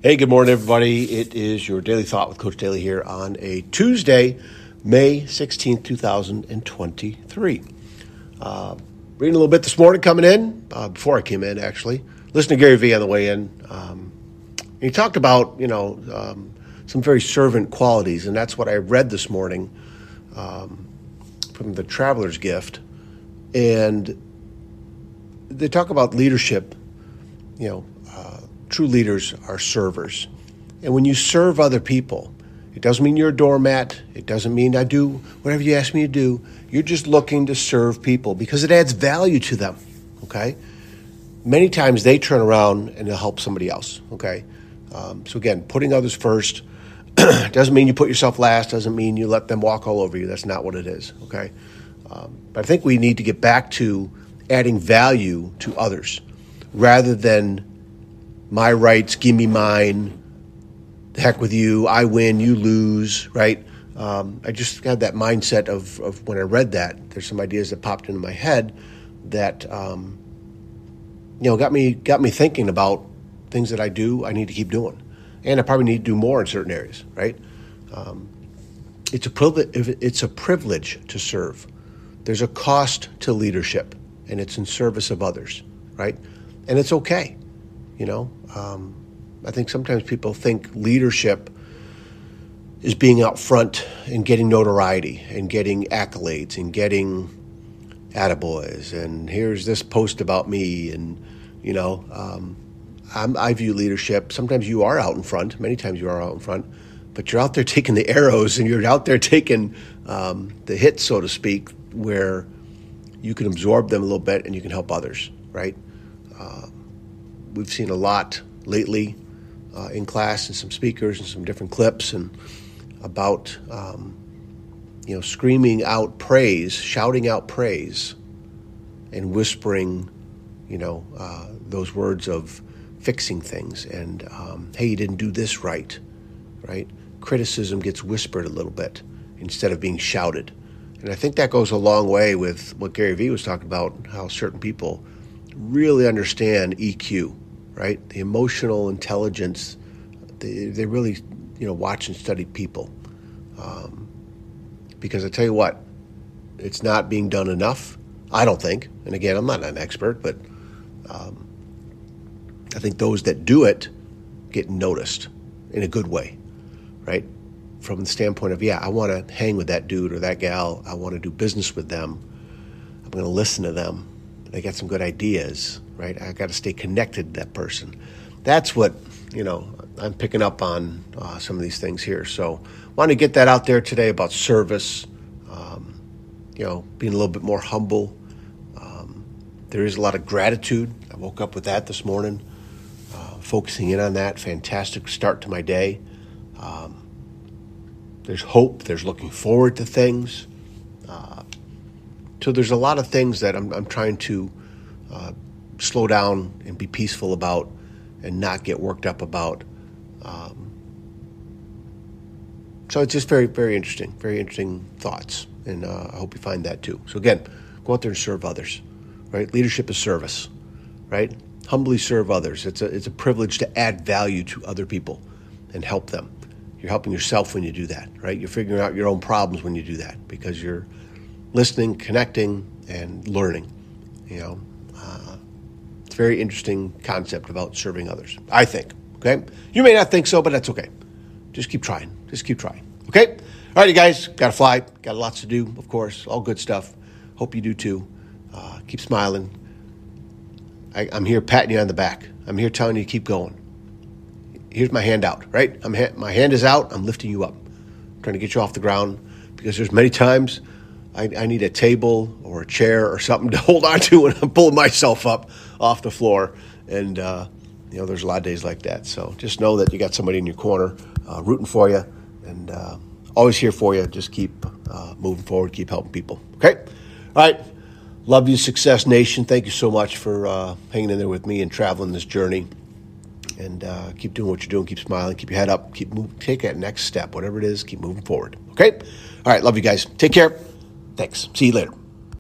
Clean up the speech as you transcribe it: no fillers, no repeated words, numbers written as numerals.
Hey, good morning, everybody. It is your Daily Thought with Coach Daly here on a Tuesday, May 16th, 2023. Reading a little bit this morning coming in, before I came in, actually. Listening to Gary Vee on the way in. He talked about, some very servant qualities, and that's what I read this morning from the Traveler's Gift. And they talk about leadership, true leaders are servers. And when you serve other people, it doesn't mean you're a doormat. It doesn't mean I do whatever you ask me to do. You're just looking to serve people because it adds value to them, okay? Many times they turn around and they'll help somebody else, okay? So again, putting others first doesn't mean you put yourself last, doesn't mean you let them walk all over you. That's not what it is, okay? But I think we need to get back to adding value to others rather than my rights, give me mine, the heck with you, I win, you lose, right? I just had that mindset of when I read that, there's some ideas that popped into my head that, got me thinking about things that I do, I need to keep doing. And I probably need to do more in certain areas, right? It's a privilege to serve. There's a cost to leadership, and it's in service of others, right? And it's okay. I think sometimes people think leadership is being out front and getting notoriety and getting accolades and getting attaboys and here's this post about me and, I view leadership. Sometimes you are out in front. Many times you are out in front, but you're out there taking the arrows and you're out there taking the hits, so to speak, where you can absorb them a little bit and you can help others, right? We've seen a lot lately in class and some speakers and some different clips and about, screaming out praise, shouting out praise and whispering, those words of fixing things and, hey, you didn't do this right? Criticism gets whispered a little bit instead of being shouted. And I think that goes a long way with what Gary Vee was talking about, how certain people really understand EQ, right? The emotional intelligence, they really, watch and study people. Because I tell you what, it's not being done enough, I don't think. And again, I'm not an expert, but I think those that do it get noticed in a good way, right? From the standpoint of, I want to hang with that dude or that gal. I want to do business with them. I'm going to listen to them. They got some good ideas, right? I got to stay connected to that person. That's what, I'm picking up on some of these things here. So want to get that out there today about service, being a little bit more humble. There is a lot of gratitude. I woke up with that this morning, focusing in on that. Fantastic start to my day. There's hope. There's looking forward to things. So there's a lot of things that I'm trying to slow down and be peaceful about and not get worked up about. So it's just very, very interesting thoughts. And I hope you find that too. So again, go out there and serve others, right? Leadership is service, right? Humbly serve others. It's a privilege to add value to other people and help them. You're helping yourself when you do that, right? You're figuring out your own problems when you do that because you're listening, connecting, and learning. It's a very interesting concept about serving others, I think, okay? You may not think so, but that's okay. Just keep trying. Okay? All right, you guys, got to fly. Got lots to do, of course. All good stuff. Hope you do too. Keep smiling. I'm here patting you on the back. I'm here telling you to keep going. Here's my hand out, right? My hand is out. I'm lifting you up. I'm trying to get you off the ground because there's many times I need a table or a chair or something to hold on to when I'm pulling myself up off the floor. And, there's a lot of days like that. So just know that you got somebody in your corner rooting for you and always here for you. Just keep moving forward, keep helping people. Okay? All right. Love you, Success Nation. Thank you so much for hanging in there with me and traveling this journey. And keep doing what you're doing. Keep smiling. Keep your head up. Keep moving. Take that next step. Whatever it is, keep moving forward. Okay? All right. Love you guys. Take care. Thanks. See you later.